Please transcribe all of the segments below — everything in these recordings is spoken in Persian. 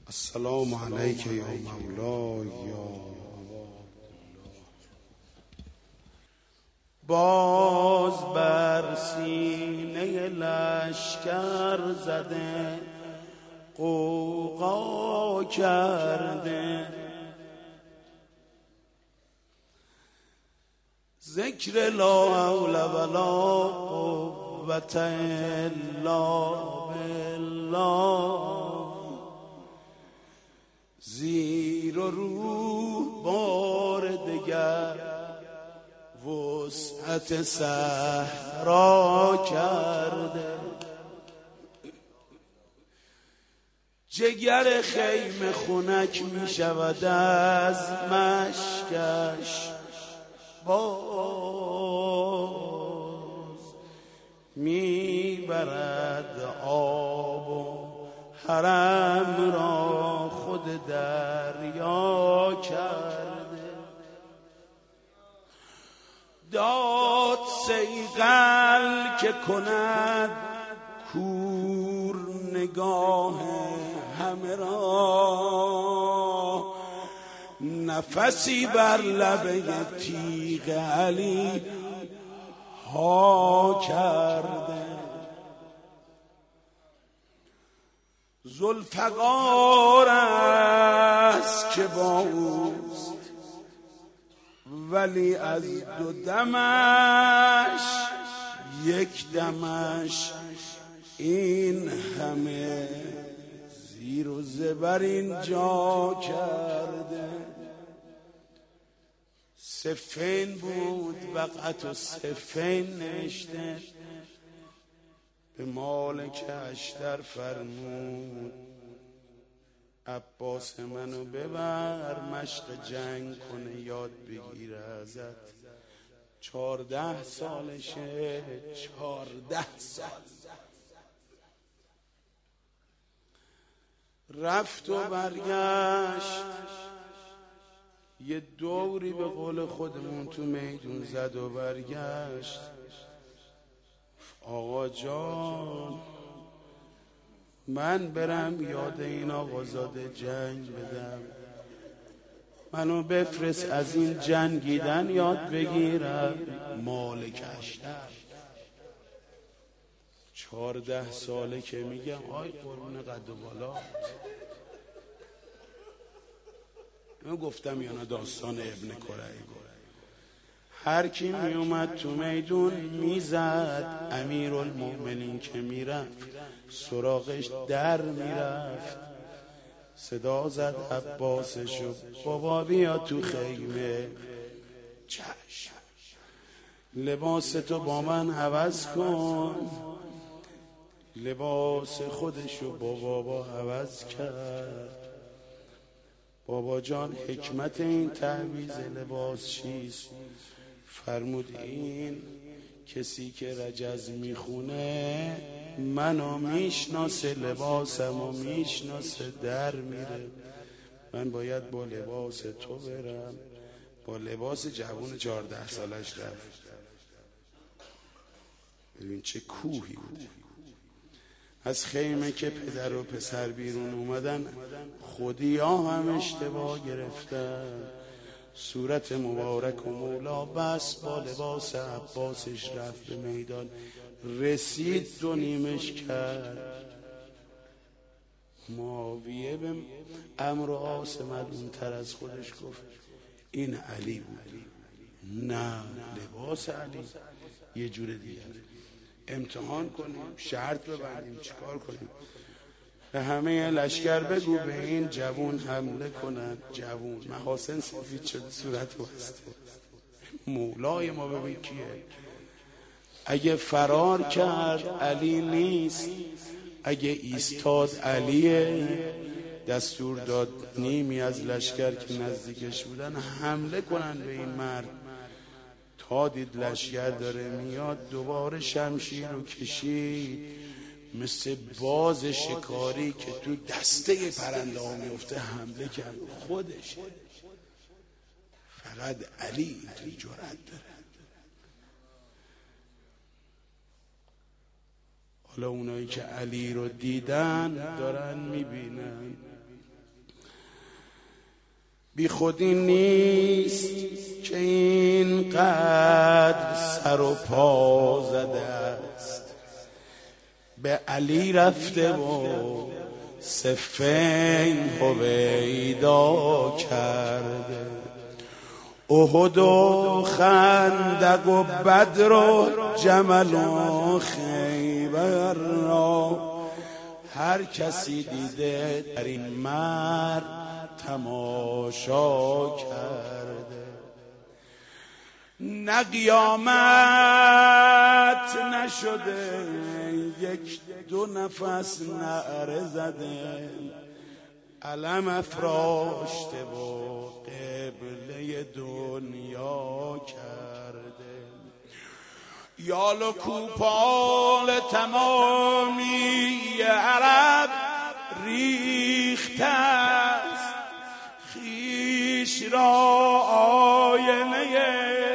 السلام علیک یا مولای یا باز بر سینه لشکر زده غوغا کرده، ذکر لا حول ولا قوة الا بالله. زیر و رو بار دگر وسعت صحرا کرده، جگر خیمه خنک می شود از مشکش، باز می برد آب و حرم را خود دریا کرده. داد صیقل که کند کور نگاه همه را، نفسی بر لبه تیغ علی ها کرده. ذوالفقار است که با اوست ولی از دو دمش یک دمش این همه زیر و زبر اینجا کرده. صفین بود وقعت و صفین نوشته، به مالک اشتر فرمود عباس منو ببر مشق جنگ کنه یاد بگیره ازت. 14 سالشه، 14 سال رفت و برگشت، یه دوری به قول خودمون تو میدون زد و برگشت. آقا جان من برم یاد این آقازاده جنگ بدم، منو بفرست از این جنگیدن یاد بگیرم. مالک اشتر 14 ساله که میگم آی قرون قد و بالا. من گفتم یا نه داستان ابن کرعی، هر کی می اومد تو میدون میزد، امیرالمؤمنین که میرفت سراغش در میرفت، صدا زد عباسشو بابا بیا تو خیمه. چشم لباس تو با من عوض کن. لباس خودشو با بابا عوض کرد. بابا جان حکمت این تعویض لباس چیست؟ فرمود این کسی که رجز میخونه منو میشناسه، لباسمو میشناسه، در میره. من باید با لباس تو برم. با لباس جوون 14 سالش رفت. ببین چه کوهی بود. از خیمه که پدر و پسر بیرون اومدن خودی ها هم اشتباه گرفتن. صورت مبارک و مولا بس با لباس عباسش رفت به میدان، رسید 2 نیمش کرد. معاویه به عمرو عاص ملعون تر از خودش گفت این علی بود. نه لباس علی یه جور دیگه. امتحان کنیم، شرط ببندیم، چیکار کنیم؟ به همه لشکر بگو به این جوون حمله کنن. جوون محاسن سفید شده، صورت بسته. مولای ما ببین کیه. اگه فرار کرد علی نیست، اگه ایستاد علیه. دستور داد نیمی از لشکر که نزدیکش بودن حمله کنن به این مرد. تا دید لشکر داره میاد دوباره شمشیر رو کشید، مثل باز شکاری که تو دسته پرنده ها میفته حمله کرد. خودش فقط علی اینطوری جرأت داره. حالا اونایی که علی رو دیدن دارن میبینن بی خودی نیست که اینقدر سر و پا زده است، به علی رفته و صفین هویدا کرده. احد و خندق و بدر و جمل و خیبر را هر کسی دیده در این مرد تماشا کرده. نه قیامت نشده یک دو نفس نعره زده، علم افراشته و قبله دنیا کرده. یال و کوپال تمامی عرب ریخته است، خویش را آینه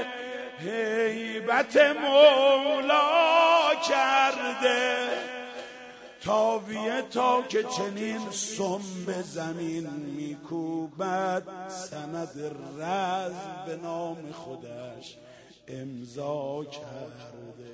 هیبت مولا کرده. تاویه تا که چنین سم به زمین میکوبد، سند رز به نام خودش امضا کرده.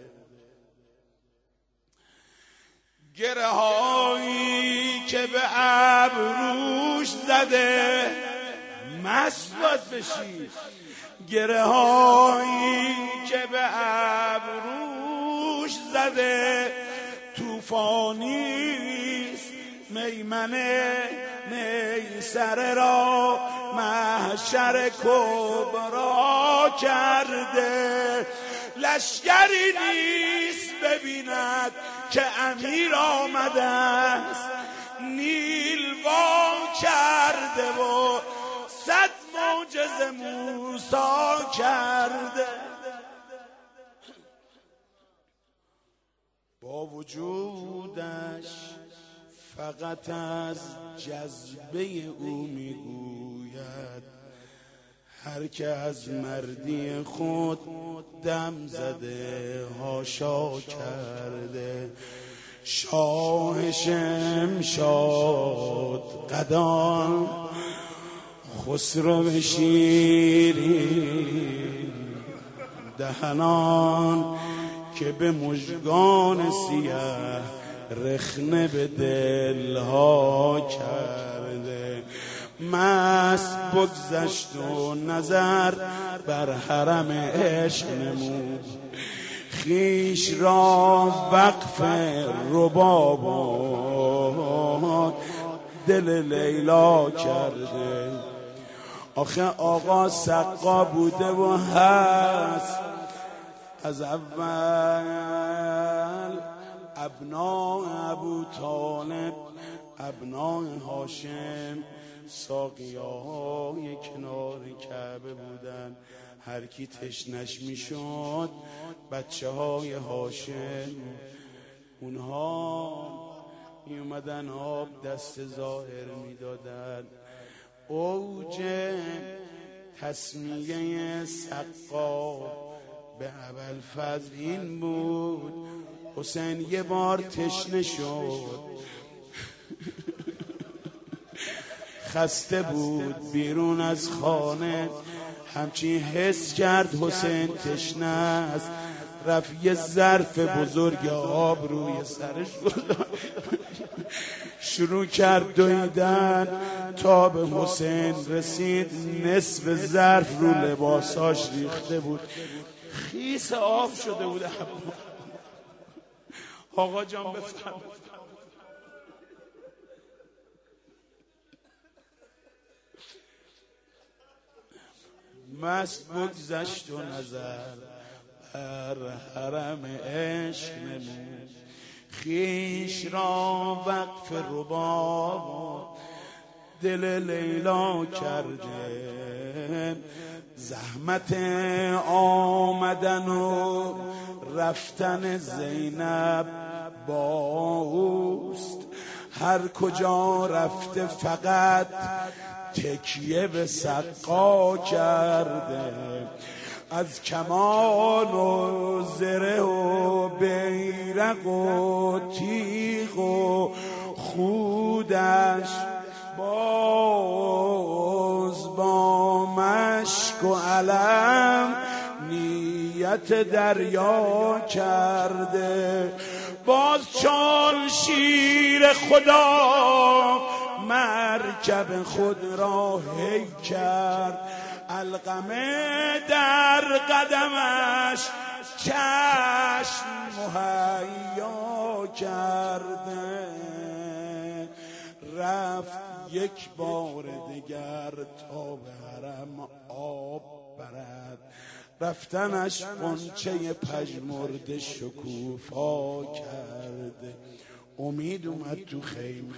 گره هایی که به ابروش زده مست باید بشی، گره هایی که به ابروش زده توفانیست. میمنه میسره را محشر کبرا کرده. لشکری نیست ببیند که امیر آمده است، نیل وا کرده و 100 معجزه موسی کرده. با وجودش فقط از جذبه او میگوید، هر که از مردی خود دم زده حاشا کرده. شاه شمشاد قدان خسرو شیرین دهنان که به مژگان سیاه رخنه به دلها کرده. مست بگذشت و نظر بر حرم عشق نمود، خویش را وقف رباب و دل لیلا کرده. آخه آقا سقا بوده و هست از اول، ابناء ابو طالب ابناء هاشم ساقیاهای کنار کعبه بودن. هر کی تشنش میشد بچه های هاشم اونها می اومدن آب دست ظاهر میدادن. اوج تسمیه سقا به ابوالفضل این بود. حسین یه بار تشنه شد، خسته بود بیرون از خانه، همچین حس کرد حسین تشنه است. رفت یه ظرف بزرگ آب روی سرش گذاشت، شروع کرد دویدن تا به حسین رسید. نصف ظرف رو لباساش ریخته بود، خیس آب شده بود. آقا جان بفرمایید. مست بگذشت و نظر بر حرم عشق نمود، خویش را وقف رباب و دل لیلا کرده. زحمت آمدن و رفتن زینب با اوست، هر کجا رفته فقط تکیه به سقا کرده. از کمان و زره و بیرق و تیغ و خودش باز مشک و علم نیت دریا کرده. باز چون شیر خدا مرکب خود را هی کرد، علقمه در قدمش چشم مهیا کرده. رفت یک بار دگر تا به حرم آب برد، رفتنش غنچه پژمرده شکوفا کرده. امید اومد تو خیمه،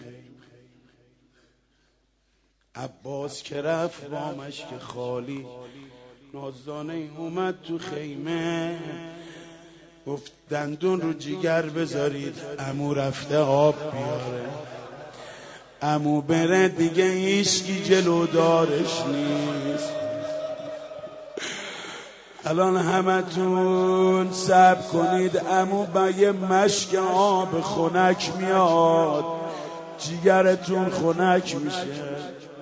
عباس که رفت با مشک خالی، نازدانه اومد تو خیمه، گفت دندون رو جیگر بذارید، عمو رفته آب بیاره. عمو بره دیگه هیچکی جلودارش نیست. الان همتون صبر کنید، عمو با یه مشک آب خنک میاد، جیگرتون خنک میشه.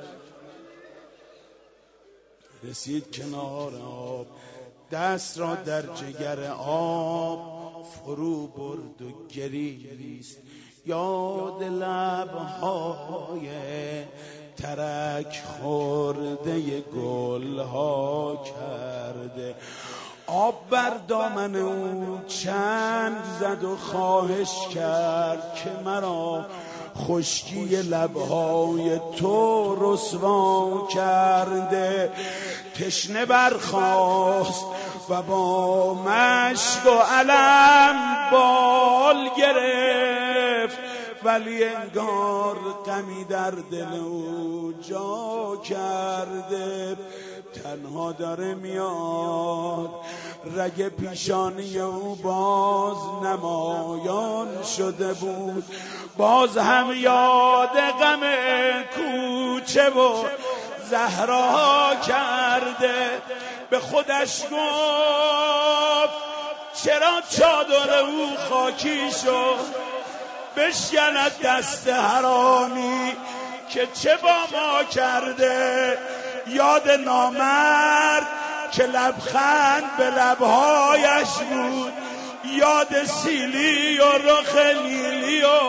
رسید کنار آب، دست را در جگر آب فرو برد و گریست. یاد لبهای ترک خورده گلها کرده. آب بر دامن او چنگ زد و خواهش کرد که مرا خشکی لبهای تو رسوا کرده. تشنه برخاست و با مشک و علم بال گرفت، ولی انگار غمی در دل او جا کرده. تنها داره میاد، رگ پیشانی او باز نمایان شده بود. باز هم یاد غم کوچه و زهرا کرده. به خودش گفت چرا چادر او خاکی شد، بشکند دست حرامی که چه با ما کرده. یاد نامرد که لبخند به لبهایش بود، یاد سیلی و رخ نیلی و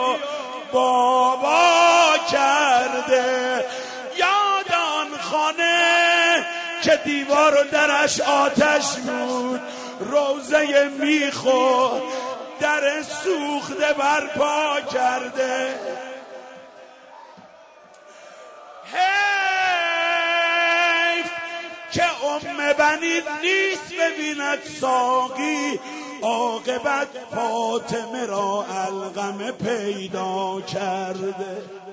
بابا کرده. یاد آن خانه که دیوار و درش آتش بود، روزه میخو در سوخته برپا کرده. حیف که بنی نیست ببیند ساقی، عاقبت فاطمه را علقمه پیدا کرده.